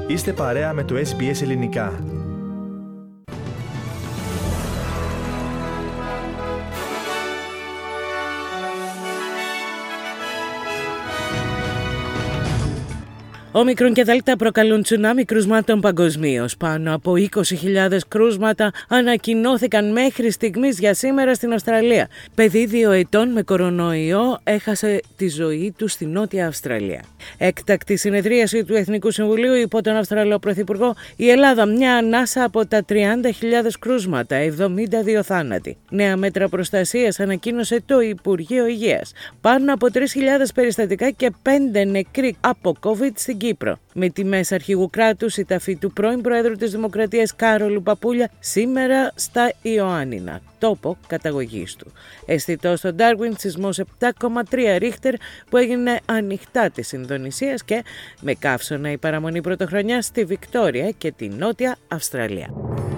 Είστε παρέα με το SBS Ελληνικά. Όμικρον και Δέλτα προκαλούν τσουνάμι κρούσματων παγκοσμίως. Πάνω από 20.000 κρούσματα ανακοινώθηκαν μέχρι στιγμής για σήμερα στην Αυστραλία. Παιδί 2 ετών με κορονοϊό έχασε τη ζωή του στη Νότια Αυστραλία. Έκτακτη συνεδρίαση του Εθνικού Συμβουλίου υπό τον Αυστραλό Πρωθυπουργό, η Ελλάδα μια ανάσα από τα 30.000 κρούσματα, 72 θάνατοι. Νέα μέτρα προστασίας ανακοίνωσε το Υπουργείο Υγείας. Πάνω από 3.000 περιστατικά και 5 νεκροί από COVID στην Κύπρο. Με τιμές αρχηγού κράτους η ταφή του πρώην Προέδρου της Δημοκρατίας Κάρολου Παπούλια σήμερα στα Ιωάννινα, τόπο καταγωγής του. Αισθητό στο Ντάρουιν σεισμός 7,3 ρίχτερ που έγινε ανοιχτά της Ινδονησίας και με καύσωνα η παραμονή πρωτοχρονιά στη Βικτόρια και τη Νότια Αυστραλία.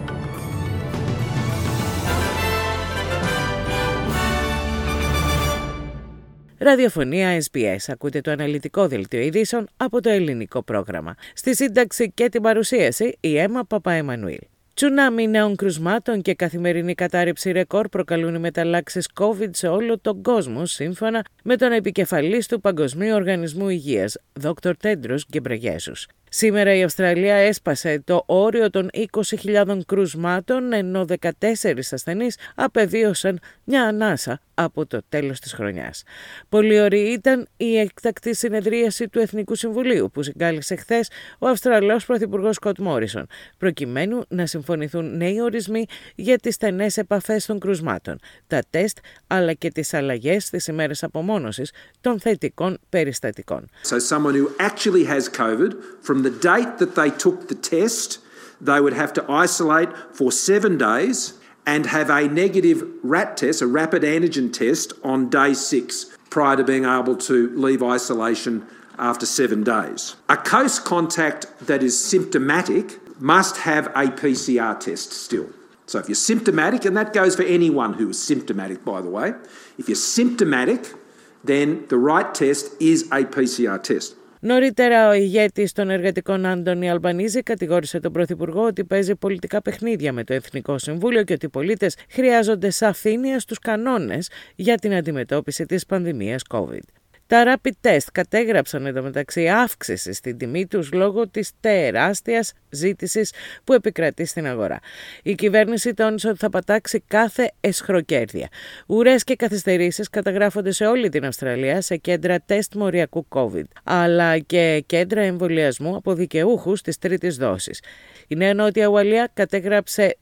Ραδιοφωνία SBS. Ακούτε το αναλυτικό δελτίο ειδήσεων από το ελληνικό πρόγραμμα. Στη σύνταξη και την παρουσίαση η Έμα Παπαεμμανουήλ. Τσουνάμι νέων κρουσμάτων και καθημερινή κατάρρευση ρεκόρ προκαλούν οι μεταλλάξεις COVID σε όλο τον κόσμο, σύμφωνα με τον επικεφαλής του Παγκοσμίου Οργανισμού Υγείας, Dr. Tedros Ghebreyesus. Σήμερα η Αυστραλία έσπασε το όριο των 20.000 κρουσμάτων, ενώ 14 ασθενείς απεβίωσαν μια ανάσα από το τέλος της χρονιάς. Πολύ ωραία ήταν η έκτακτη συνεδρίαση του Εθνικού Συμβουλίου που συγκάλεσε χθες ο Αυστραλός Πρωθυπουργός Σκοτ Μόρισον, προκειμένου να συμφωνηθούν νέοι ορισμοί για τις στενές επαφές των κρουσμάτων, τα τεστ αλλά και τις αλλαγές στις ημέρες απομόνωσης των θετικών περιστατικών. So someone who actually has COVID, from the date that they took the test, they would have to isolate for 7 days and have a negative RAT test, a rapid antigen test, on day 6 prior to being able to leave isolation after 7 days. A close contact that is symptomatic must have a PCR test still. So if you're symptomatic, and that goes for anyone who is symptomatic, by the way, if you're symptomatic, then the right test is a PCR test. Νωρίτερα, ο ηγέτης των εργατικών Άντονι Αλμπανίζη κατηγόρησε τον Πρωθυπουργό ότι παίζει πολιτικά παιχνίδια με το Εθνικό Συμβούλιο και ότι οι πολίτες χρειάζονται σαφήνεια στους κανόνες για την αντιμετώπιση της πανδημίας COVID. Τα rapid test κατέγραψαν εντωμεταξύ αύξηση στην τιμή τους λόγω της τεράστιας ζήτησης που επικρατεί στην αγορά. Η κυβέρνηση τόνισε ότι θα πατάξει κάθε εσχροκέρδεια. Ουρές και καθυστερήσεις καταγράφονται σε όλη την Αυστραλία σε κέντρα τεστ μοριακού COVID, αλλά και κέντρα εμβολιασμού από δικαιούχους της τρίτης δόσης. Η Νέα Νότια Ουαλία κατέγραψε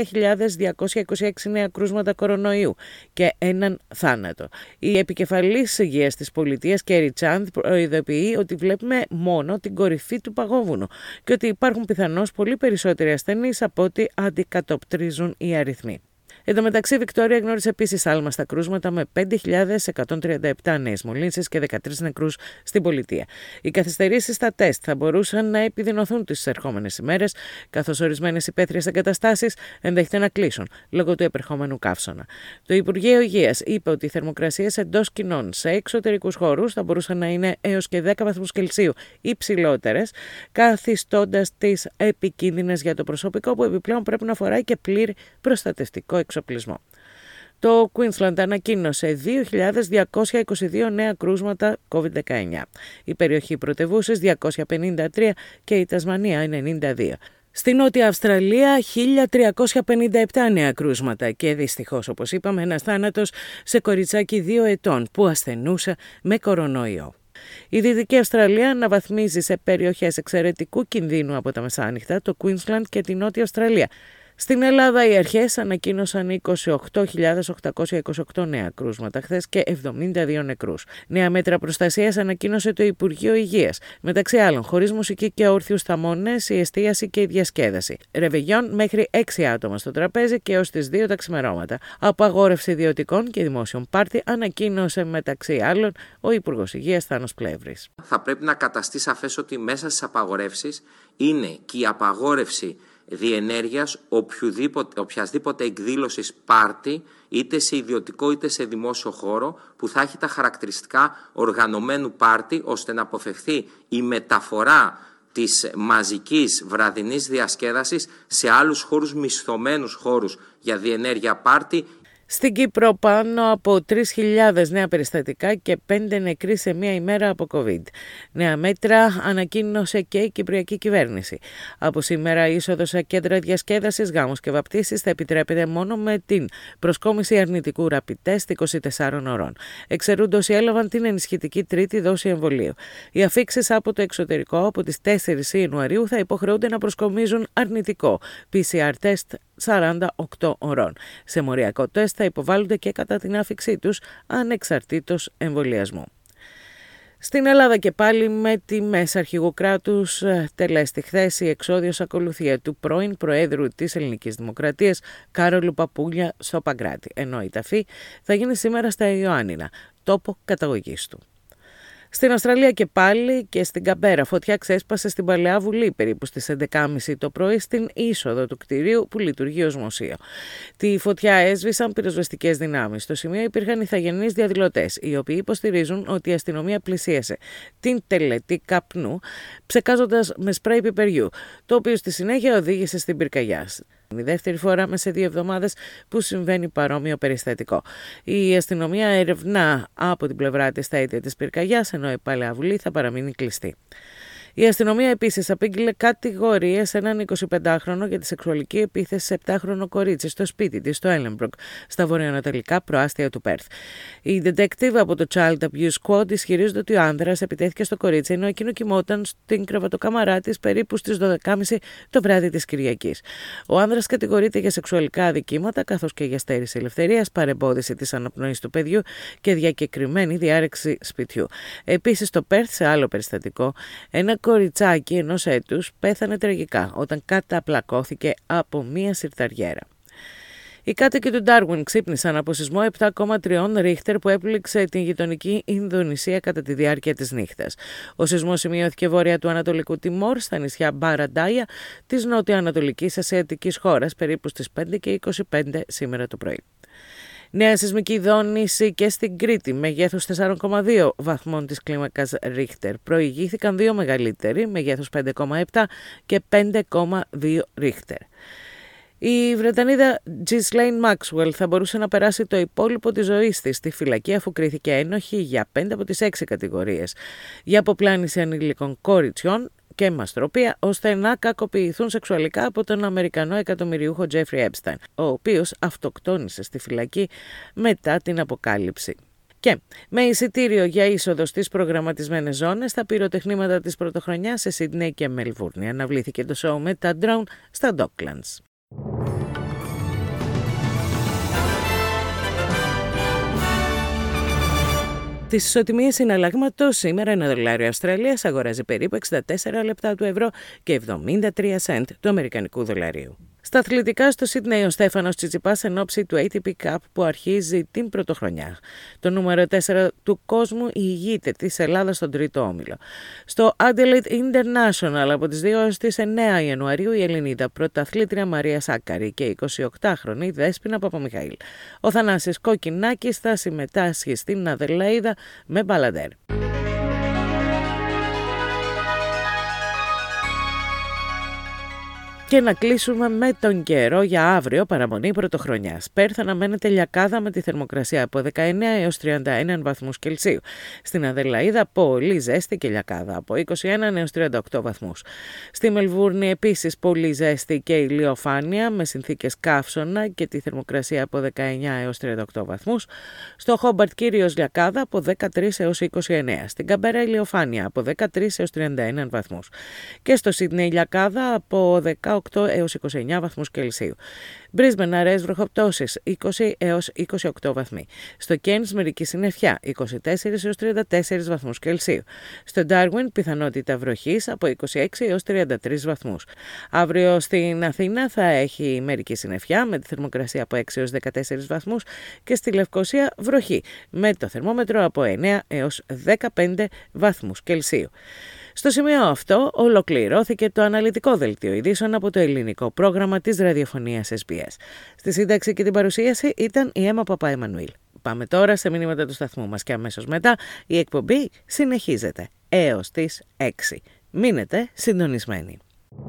12.226 νέα κρούσματα κορονοϊού και έναν θάνατο. Η επικεφαλής υγείας της πολιτείας, Κέρι Τσάντ, προειδοποιεί ότι βλέπουμε μόνο την κορυφή του παγόβουνου και ότι υπάρχουν πιθανώς πολύ περισσότεροι ασθενείς από ό,τι αντικατοπτρίζουν οι αριθμοί. Εν τω μεταξύ, η Βικτόρια γνώρισε επίσης άλμα στα κρούσματα με 5.137 νέες μολύνσεις και 13 νεκρούς στην πολιτεία. Οι καθυστερήσεις στα τεστ θα μπορούσαν να επιδεινωθούν τις ερχόμενες ημέρες, καθώς ορισμένες υπαίθριες εγκαταστάσεις ενδέχεται να κλείσουν λόγω του επερχόμενου καύσωνα. Το Υπουργείο Υγείας είπε ότι οι θερμοκρασίες εντός κοινών σε εξωτερικούς χώρους θα μπορούσαν να είναι έως και 10 βαθμούς Κελσίου υψηλότερες, καθιστώντας τις επικίνδυνες για το προσωπικό που επιπλέον πρέπει να φοράει και πλήρη προστατευτικό εξοπλισμό. Το Queensland ανακοίνωσε 2.222 νέα κρούσματα COVID-19. Η περιοχή πρωτευούσης 253 και η Τασμανία 92. Στη Νότια Αυστραλία 1.357 νέα κρούσματα και δυστυχώς, όπως είπαμε, ένας θάνατος σε κοριτσάκι 2 ετών που ασθενούσε με κορονοϊό. Η Δυτική Αυστραλία αναβαθμίζει σε περιοχές εξαιρετικού κινδύνου από τα μεσάνυχτα το Queensland και τη Νότια Αυστραλία. Στην Ελλάδα οι αρχές ανακοίνωσαν 28.828 νέα κρούσματα χθες και 72 νεκρούς. Νέα μέτρα προστασίας ανακοίνωσε το Υπουργείο Υγείας. Μεταξύ άλλων, χωρίς μουσική και όρθιους θαμώνες, η εστίαση και η διασκέδαση. Ρεβεγιόν μέχρι 6 άτομα στο τραπέζι και έως τις 2 τα ξημερώματα. Απαγόρευση ιδιωτικών και δημόσιων πάρτι ανακοίνωσε μεταξύ άλλων ο Υπουργός Υγείας Θάνος Πλεύρης. Θα πρέπει να καταστεί σαφές ότι μέσα στις απαγορεύσεις είναι και η απαγόρευση διενέργειας οποιασδήποτε εκδήλωσης πάρτι, είτε σε ιδιωτικό είτε σε δημόσιο χώρο, που θα έχει τα χαρακτηριστικά οργανωμένου πάρτι, ώστε να αποφευθεί η μεταφορά της μαζικής βραδινής διασκέδασης σε άλλους χώρους, μισθωμένους χώρους για διενέργεια πάρτι. Στην Κύπρο πάνω από 3.000 νέα περιστατικά και 5 νεκροί σε μία ημέρα από COVID. Νέα μέτρα ανακοίνωσε και η Κυπριακή Κυβέρνηση. Από σήμερα η είσοδος σε κέντρα διασκέδασης, γάμους και βαπτίσεις θα επιτρέπεται μόνο με την προσκόμιση αρνητικού rapid test 24 ωρών. Εξαιρούνται όσοι έλαβαν την ενισχυτική τρίτη δόση εμβολίου. Οι αφίξεις από το εξωτερικό από τις 4 Ιανουαρίου θα υποχρεούνται να προσκομίζουν αρνητικό PCR test 48 ωρών. Σε μοριακό τεστ θα υποβάλλονται και κατά την άφιξή τους ανεξαρτήτως εμβολιασμού. Στην Ελλάδα και πάλι με τιμές αρχηγού κράτους τελέστη χθες η εξόδιος ακολουθία του πρώην Προέδρου της Ελληνικής Δημοκρατίας Κάρολου Παπούλια στο Παγκράτη, ενώ η ταφή θα γίνει σήμερα στα Ιωάννινα, τόπο καταγωγής του. Στην Αυστραλία και πάλι και στην Καμπέρα φωτιά ξέσπασε στην Παλαιά Βουλή περίπου στις 11.30 το πρωί στην είσοδο του κτηρίου που λειτουργεί ως μουσείο. Τη φωτιά έσβησαν πυροσβεστικές δυνάμεις. Στο σημείο υπήρχαν ηθαγενείς διαδηλωτές, οι οποίοι υποστηρίζουν ότι η αστυνομία πλησίασε την τελετή καπνού ψεκάζοντας με σπρέι πιπεριού, το οποίο στη συνέχεια οδήγησε στην πυρκαγιά. Η δεύτερη φορά μέσα σε 2 εβδομάδες που συμβαίνει παρόμοιο περιστατικό. Η αστυνομία ερευνά από την πλευρά της τα αίτια της πυρκαγιάς, ενώ η Παλαιά Βουλή θα παραμείνει κλειστή. Η αστυνομία επίσης απήγγειλε κατηγορίες σε έναν 25χρονο για τη σεξουαλική επίθεση σε 7χρονο κορίτσι στο σπίτι της, στο Έλεμπροκ, στα βορειοανατολικά προάστια του Πέρθ. Οι detective από το Child Abuse Squad ισχυρίζονται ότι ο άνδρας επιτέθηκε στο κορίτσι ενώ εκείνο κοιμόταν στην κρεβατοκάμαρά της περίπου στις 12.30 το βράδυ της Κυριακής. Ο άνδρας κατηγορείται για σεξουαλικά αδικήματα καθώς και για στέρηση ελευθερίας, παρεμπόδιση της αναπνοής του παιδιού και διακεκριμένη διάρρηξη σπιτιού. Επίσης, στο Πέρθ, σε άλλο περιστατικό, ένα κοριτσάκι ενός έτους πέθανε τραγικά όταν καταπλακώθηκε από μία συρταριέρα. Οι κάτοικοι του Ντάρουιν ξύπνησαν από σεισμό 7,3 ρίχτερ που έπληξε την γειτονική Ινδονησία κατά τη διάρκεια της νύχτας. Ο σεισμός σημειώθηκε βόρεια του Ανατολικού Τιμόρ, στα νησιά Μπαραντάια της νότιο-ανατολικής ασιατικής χώρας, περίπου στις 5:25 σήμερα το πρωί. Νέα σεισμική δόνηση και στην Κρήτη, μεγέθους 4,2 βαθμών της κλίμακας Ρίχτερ. Προηγήθηκαν 2 μεγαλύτεροι, μεγέθους 5,7 και 5,2 Ρίχτερ. Η Βρετανίδα Ghislaine Maxwell θα μπορούσε να περάσει το υπόλοιπο της ζωής της στη φυλακή αφού κρίθηκε ένοχη για 5 από τις 6 κατηγορίες για αποπλάνηση ανηλίκων κοριτσιών και μαστροπία, ώστε να κακοποιηθούν σεξουαλικά από τον Αμερικανό εκατομμυριούχο Jeffrey Epstein, ο οποίος αυτοκτόνησε στη φυλακή μετά την αποκάλυψη. Και με εισιτήριο για είσοδο στις προγραμματισμένες ζώνες, τα πυροτεχνήματα της πρωτοχρονιάς σε Σίδνεϊ και Μελβούρνη. Αναβλήθηκε το show με τα drone στα Docklands. Τις ισοτιμίες συναλλάγματος σήμερα ένα δολάριο Αυστραλίας αγοράζει περίπου 64 λεπτά του ευρώ και 73 σεντ του αμερικανικού δολαρίου. Στα αθλητικά στο Σίδνεϊ ο Στέφανος Τσιτσιπάς εν ώψη του ATP Cup που αρχίζει την πρωτοχρονιά. Το νούμερο 4 του κόσμου ηγείται της Ελλάδας στον τρίτο όμιλο. Στο Adelaide International από τις 2 έως τις 9 Ιανουαρίου η Ελληνίδα πρωταθλήτρια Μαρία Σάκαρη και η 28χρονη Δέσποινα Παπαμιχαήλ. Ο Θανάσης Κοκκινάκης θα συμμετάσχει στην Αδελαΐδα με μπαλαντέρ. Και να κλείσουμε με τον καιρό για αύριο, παραμονή πρωτοχρονιάς. Πέρθ αναμένεται λιακάδα με τη θερμοκρασία από 19 έως 31 βαθμούς Κελσίου. Στην Αδελαΐδα πολύ ζέστη και λιακάδα από 21 έως 38 βαθμούς. Στη Μελβούρνη επίσης πολύ ζέστη και ηλιοφάνεια με συνθήκες καύσωνα και τη θερμοκρασία από 19 έως 38 βαθμούς. Στο Χόμπαρτ κυρίως λιακάδα από 13 έως 29. Στην Καμπέρα ηλιοφάνεια από 13 έως 31 βαθμούς. Και στο Σίδνεϊ λιακάδα από 18 έως 29 βαθμούς Κελσίου. Μπρίσμπεν αραιές βροχοπτώσεις 20 έως 28 βαθμοί. Στο Κέινς μερική συννεφιά 24 έως 34 βαθμούς Κελσίου. Στο Ντάρουιν πιθανότητα βροχής από 26 έως 33 βαθμούς. Αύριο στην Αθήνα θα έχει μερική συννεφιά με τη θερμοκρασία από 6 έως 14 βαθμούς και στη Λευκοσία βροχή με το θερμόμετρο από 9 έως 15 βαθμούς Κελσίου. Στο σημείο αυτό ολοκληρώθηκε το αναλυτικό δελτίο ειδήσεων από το ελληνικό πρόγραμμα της ραδιοφωνίας SBS. Στη σύνταξη και την παρουσίαση ήταν η Έμα Παπά-Εμμανουήλ. Πάμε τώρα σε μηνύματα του σταθμού μας και αμέσως μετά η εκπομπή συνεχίζεται έως τις 6. Μείνετε συντονισμένοι.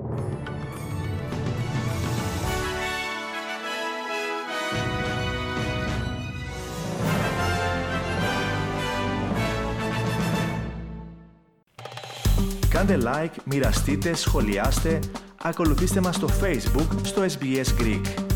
Κάντε like, μοιραστείτε, σχολιάστε, ακολουθήστε μας στο Facebook στο SBS Greek.